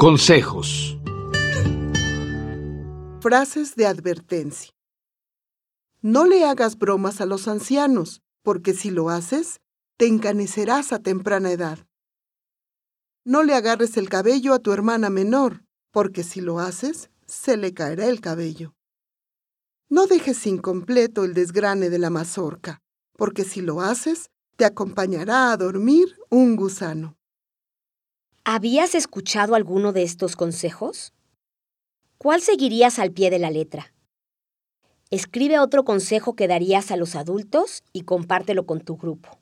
Consejos. Frases de advertencia. No le hagas bromas a los ancianos, porque si lo haces, te encanecerás a temprana edad. No le agarres el cabello a tu hermana menor, porque si lo haces, se le caerá el cabello. No dejes incompleto el desgrane de la mazorca, porque si lo haces, te acompañará a dormir un gusano. ¿Habías escuchado alguno de estos consejos? ¿Cuál seguirías al pie de la letra? Escribe otro consejo que darías a los adultos y compártelo con tu grupo.